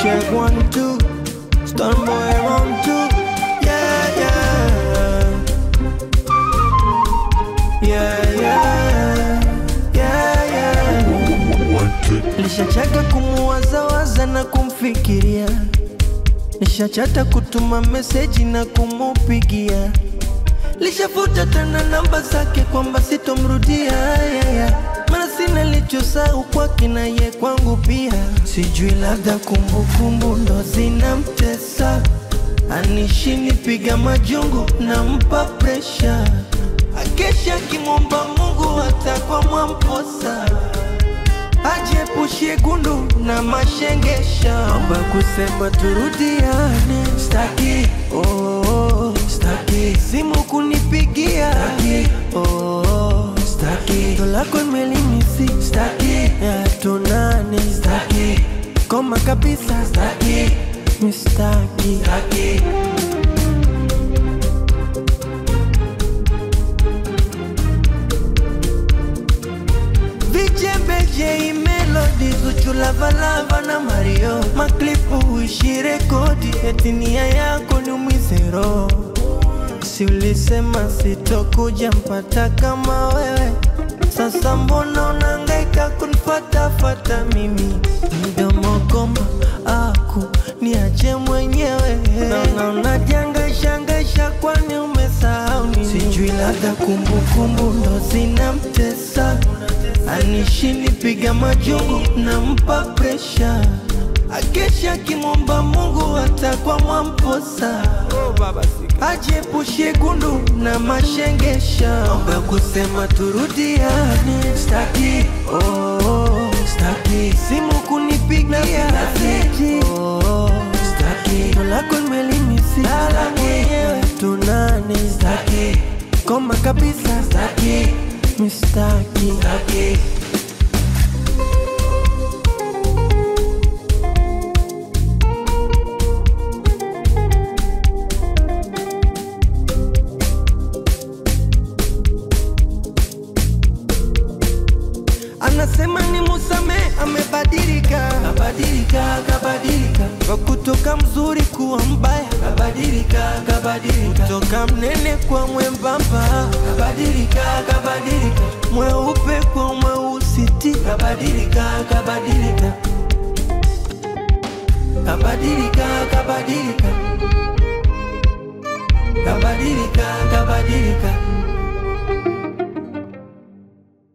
check 1, 2. Stun boy round 2. Yeah, yeah. Yeah, yeah. Yeah, yeah. Nishachaka kumuwaza na kumfikiria. Nishachata kutuma message na kumupigia. Lishafuta tena namba zake kwamba sitomrudia, yeah, yeah. Mana sina lichosahau kwake na ye kwangu pia. Sijui labda kumbukumbu ndo zinamtesa. Anishini piga majungu na mpa pressure. Akesha kimomba Mungu hata kwa mwamposa. Ajepushie gundu na mashengesha. Amba kusema turudiane staki, oh, staki. Simu kunipigia staki, oh, staki. Tolako imelimisi staki, ya tunane staki. Koma kabisa staki, mistaki staki. Vichebeje melody Zuchu Lava na Mario. Maklipu uishi rekodi eti nia yako ni umizero. Si ulisema sitokuja mpata kama wewe. Sasa mbona unangaika kunifata mimi. Mdomo goma aku niache mwenyewe. Na unajangaisha kwani umesahau nini. Sijui labda kumbukumbu ndo zinamtesa. Anishini piga majungu na mpa pressure. Akesha kimomba Mungu hata kwa mwamposa. Ajepushie gundu na mashengesha. Omba kusema turudiane staki, oh, staki. Simu kunipigia staki, oh, staki. Tolako imelimisi staki, tunane staki. Koma kabisa staki, mistaki staki. Anasema ni musame amebadilika. Kabadilika. Kwa kutoka mzuri kuwa mbaya. Kabadilika. Kutoka mnene kwa mwembamba. Kabadilika. Mweupe kwa mweusiti. Kabadilika. Kabadilika.